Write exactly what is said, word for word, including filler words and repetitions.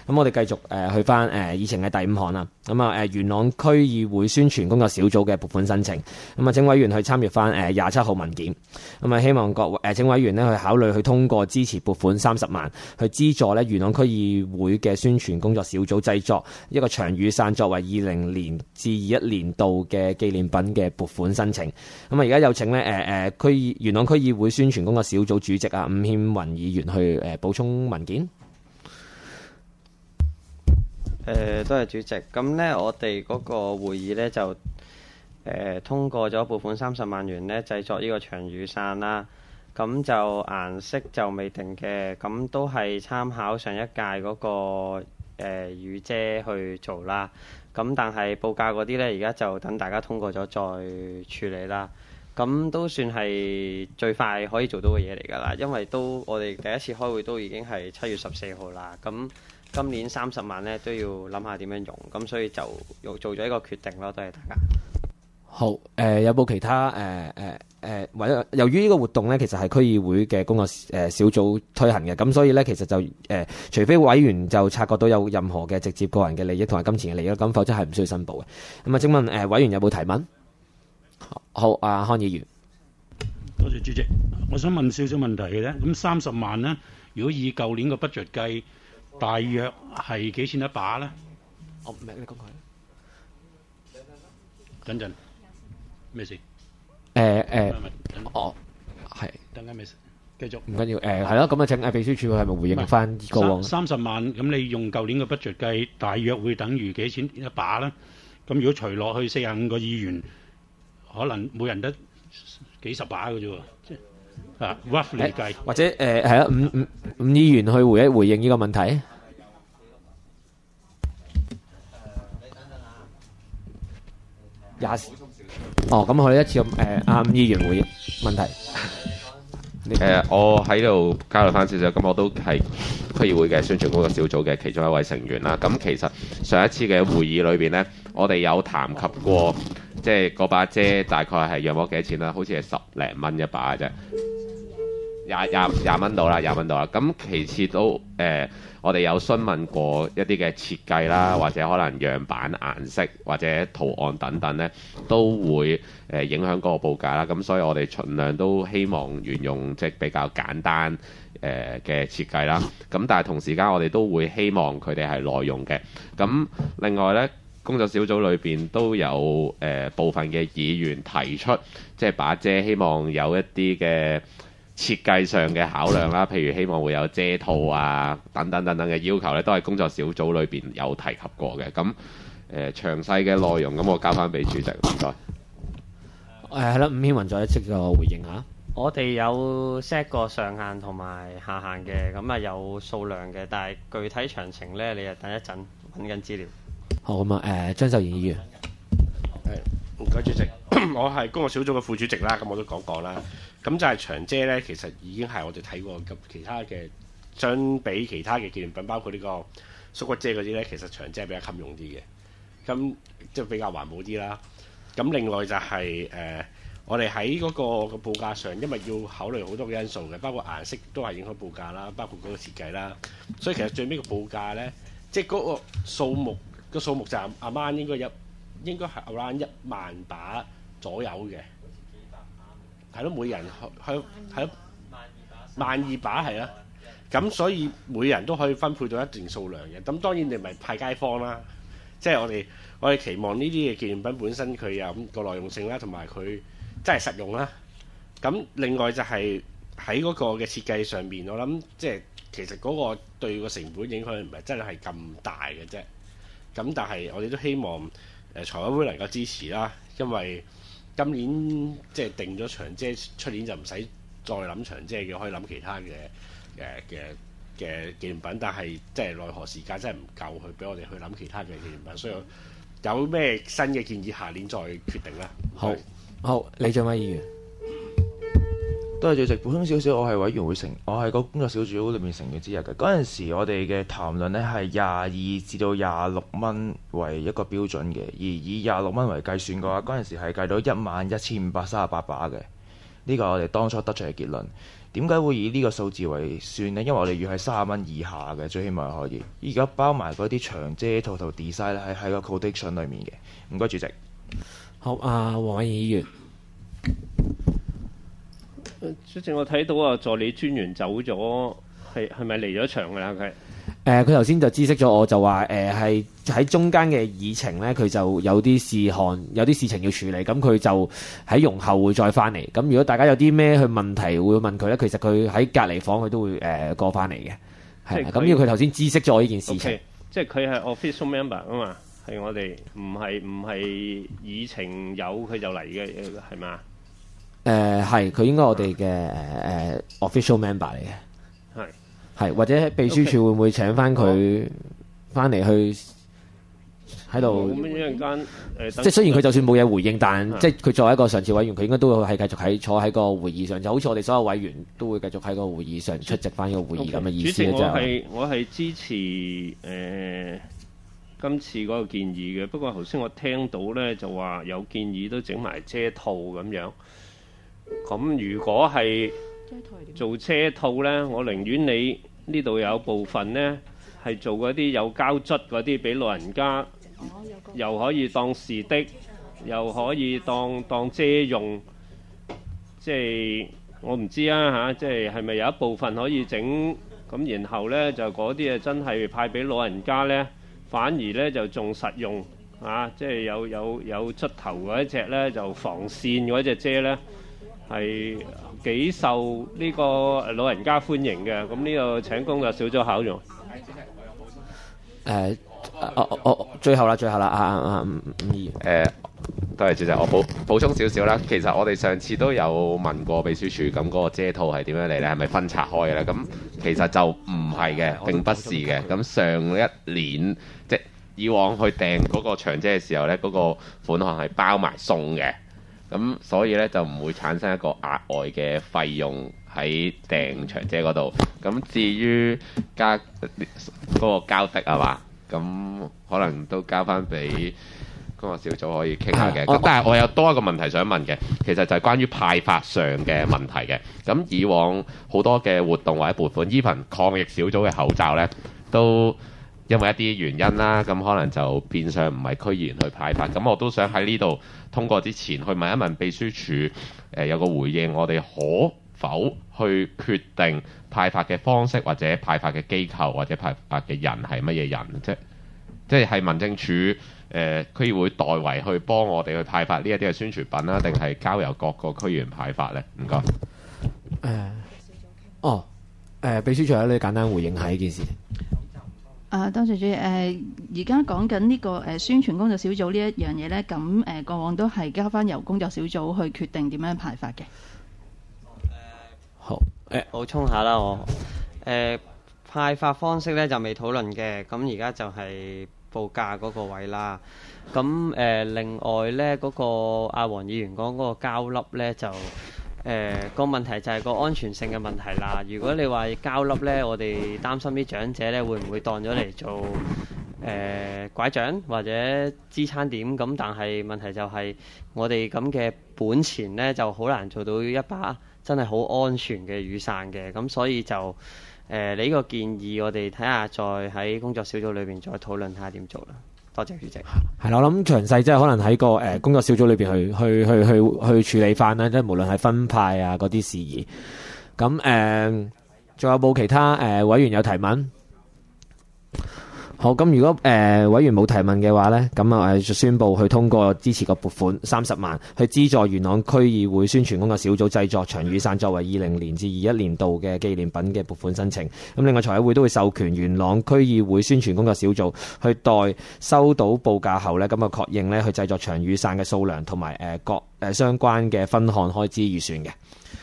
咁我哋繼續誒、呃、去翻誒、呃、議程嘅第五項啦。咁啊誒元朗區議會宣傳工作小組嘅撥款申請，咁啊請委員去參閱翻誒廿七號文件。咁啊希望各誒、呃、請委員呢去考慮去通過支持撥款三十萬，去資助咧元朗區議會嘅宣傳工作小組製作一個長雨傘作為二零年至二一年度嘅紀念品嘅撥款申請。咁啊而家有請咧誒誒區元朗區議會宣傳工作小組主席啊伍憲雲議員去誒、呃、補充文件。 誒、呃，多謝主席。咁呢，我哋嗰個會議呢，就誒、呃、通過咗撥款三十萬元呢，製作呢個長雨傘啦。咁就顏色就未定嘅，咁都係參考上一屆嗰、那個誒、呃、雨遮去做啦。咁但係報價嗰啲呢，而家就等大家通過咗再處理啦。咁都算係最快可以做到嘅嘢嚟㗎啦，因為都我哋第一次開會都已經係七月十四號啦。咁今年三十萬咧都要諗下點樣用，咁所以就又做咗一個決定咯。多謝大家。 好，誒、呃、有冇其他誒誒誒，或者由於呢個活動咧，其實係區議會嘅工作誒、呃、小組推行嘅，咁所以咧其實就誒、呃，除非委員就察覺到有任何嘅直接個人嘅利益同埋金錢嘅利益，咁否則係唔需要申報嘅。咁啊，請問誒、呃、委員有冇提問？好，阿、啊、康議員。 多謝主席，我想問少少問題嘅啫。咁三十萬呢，如果以舊年個 budget 計，大約係幾錢一把咧？ 我唔明你講佢。 等陣，咩事？ 誒誒，哦，係。 等陣咩事？繼續。唔緊要，誒係咯，咁啊請誒秘書處係咪回應翻過往？ 三十萬，咁你用舊年個 budget 計，大約會等於幾錢一把咧？咁如果除落去四十五個議員，可能每人得幾十把嘅啫喎，即係啊 roughly 計。 或者誒係啊，五五五議員去回一回應呢個問題。廿哦，咁我哋一次咁誒，阿伍議員回應問題。 誒、呃，我喺度交流翻少少，咁我都係區議會嘅宣傳工作小組嘅其中一位成員啦。咁其實上一次嘅會議裏邊呢，我哋有談及過，即係嗰把遮大概係約莫幾多錢啦？好似係十零蚊一把嘅啫，廿廿廿蚊到啦，廿蚊到啦。咁其次都誒。呃我哋有詢問過一啲嘅設計啦，或者可能樣板、顏色或者圖案等等呢，都會誒影響嗰個報價啦。咁所以我哋盡量都希望沿用即係比較簡單誒嘅設計啦。咁但係同時間我哋都會希望佢哋係耐用嘅。咁另外呢，工作小組裏邊都有誒、呃、部分嘅議員提出，即係把遮希望有一啲嘅設計上嘅考量啦，譬如希望會有遮套啊，等等等等嘅要求咧，都係工作小組裏邊有提及過嘅。咁誒、呃、詳細嘅內容，咁我交翻俾主席，唔該。 誒係啦，伍憲雲再一次個回應下。 我哋有 set 個上限同埋下限嘅，咁啊有數量嘅，但係具體詳情咧，你啊等一陣揾緊資料。 好咁啊，誒張秀賢議員。 係，唔該主席，我係工作小組嘅副主席啦，咁我都講過啦。咁就係長遮咧，其實已經係我哋睇過咁其他嘅，相比其他嘅紀念品，包括呢個縮骨遮嗰啲咧，其實長遮係比較襟用啲嘅，咁即係比較環保啲啦。咁另外就係、是、誒、呃，我哋喺嗰個個報價上，因為要考慮好多嘅因素嘅，包括顏色都係影響報價啦，包括嗰個設計啦。所以其實最尾個報價咧，即係嗰個數目個數目就係阿媽應該有應該係 around 一萬把左右嘅。係咯，每人去係咯，萬二把係啦，咁所以每人都可以分配到一定數量嘅。咁當然你咪派街坊啦，即係我哋我哋期望呢啲嘅紀念品本身佢有咁個耐用性啦，同埋佢真係實用啦。咁另外就係喺嗰個嘅設計上面，我諗即係其實嗰個對個成本影響唔係真係咁大嘅啫。咁但係我哋都希望誒、呃、財委會能夠支持啦，因為今年即係定咗長遮，出年就唔使再諗長遮嘅，可以諗其他嘅誒嘅嘅紀念品。但係即係奈何時間真係唔夠去俾我哋去諗其他嘅紀念品，所以有咩新嘅建議，下年再決定啦。 好，好，李俊威議員。 多謝主席，補充少少，我係委員會成，我係個工作小組裏面成員之一嘅。嗰陣時，我哋嘅談論呢係廿二至到廿六蚊為一個標準嘅，而以廿六蚊為計算嘅話，嗰陣時係計到一萬一千五百三十八把嘅。呢個係我哋當初得出嘅結論。 點解會以呢個數字為算呢？因為我哋預係三十蚊以下嘅，最起碼可以。而家包埋嗰啲長遮套圖 design 咧，係喺個 quotation 裡面嘅。唔該，主席。 好，啊，黃偉議員。 主席，我睇到啊，助理專員走咗，係係咪離咗場㗎啦？佢誒，佢頭先就知悉咗我，就話誒係喺中間嘅議程咧，佢就有啲事項，有啲事情要處理，咁佢就喺容後會再翻嚟。咁如果大家有啲咩去問題會問佢咧，其實佢喺隔離房佢都會誒、呃、過翻嚟嘅。係咁，因為佢頭先知悉咗我呢件事情。 Okay, 即係佢係 official member 啊嘛，係我哋唔係唔係議程有佢就嚟嘅，係嘛？ 誒係，佢應該我哋嘅誒誒 official member 嚟嘅。 係。 係，或者秘書處會唔會請翻佢翻嚟去喺度？ 咁一陣間誒， 即係雖然佢就算冇嘢回應，但即係佢作為一個常設委員，佢應該都會係繼續喺坐喺個會議上，就好似我哋所有委員都會繼續喺個會議上出席翻呢個會議咁嘅意思。 主席，我係我係支持誒、呃、今次嗰個建議嘅，不過頭先我聽到咧就話有建議都整埋遮套咁樣。咁如果係做遮套咧，我寧願你呢度有部分咧係做嗰啲有膠質嗰啲，俾老人家又可以當士的，又可以當當遮用。即係我唔知啊嚇，即係係咪有一部分可以整咁，然後咧就嗰啲啊真係派俾老人家咧，反而咧就仲實用啊！即係有有有出頭嗰一隻咧，就防線嗰隻遮咧。係幾受呢個老人家歡迎嘅，咁呢個請工作小組考慮。 誒，我我最後啦，最後啦，啊啊啊，吳議員。 誒，多謝主席，我補補充少少啦。其實我哋上次都有問過秘書處，咁嗰個遮套係點樣嚟咧？係咪分拆開嘅咧？咁其實就唔係嘅，並不是嘅。咁上一年即係以往去訂嗰個長遮嘅時候咧，嗰、嗰個款項係包埋送嘅。咁所以咧就唔會產生一個額外嘅費用喺訂長遮嗰度。咁至於加嗰、嗰個交的係嘛？咁可能都交翻俾工作小組可以傾下嘅。咁但係我有多一個問題想問嘅，其實就係關於派發上嘅問題嘅。咁以往好多嘅活動或者撥款，even抗疫小組嘅口罩咧都因為一啲原因啦，咁可能就變相唔係區議員去派發。咁我都想喺呢度通過之前去問一問秘書處，誒、呃、有個回應，我哋可否去決定派發嘅方式，或者派發嘅機構，或者派發嘅人係乜嘢人？即即係係民政處誒、呃、區議會代為去幫我哋去派發呢一啲嘅宣傳品啦，定係交由各個區議員派發呢？唔該。誒、 呃，哦，誒、呃，秘書處有你簡單回應下呢件事。 啊，多謝主席。誒，而家講緊呢個誒、呃、宣傳工作小組呢一樣嘢咧，咁誒、呃、過往都係交翻由工作小組去決定點樣派發嘅。 好，誒補充下啦，我誒、呃、派發方式咧就未討論嘅，咁而家就係報價嗰個位啦。咁誒、呃、另外咧嗰、那個阿黃議員講嗰個膠粒咧就。誒、呃、個問題就係個安全性嘅問題啦。如果你話膠粒呢，我哋擔心啲長者呢會唔會當咗嚟做誒、呃、拐杖或者支撐點咁？但係問題就係我哋咁嘅本錢呢，就好難做到一把真係好安全嘅雨傘嘅。咁所以就誒、呃、你呢個建議，我哋睇下再喺工作小組裏邊再討論下點做啦。多謝主席。 係啦，我諗詳細即係可能喺個誒、呃、工作小組裏邊去去去去去處理翻啦，即係無論係分派啊嗰啲事宜。咁誒，仲、呃、有冇其他誒、呃、委員有提問？好，咁如果誒、呃、委員冇提問嘅話咧，咁啊就宣布去通過支持個撥款三十萬，去資助元朗區議會宣傳工作小組製作長雨傘作為二零年至二一年度嘅紀念品嘅撥款申請。咁另外財委會都會授權元朗區議會宣傳工作小組去待收到報價後咧，咁啊確認咧去製作長雨傘嘅數量同埋誒各誒相關嘅分項開支預算嘅。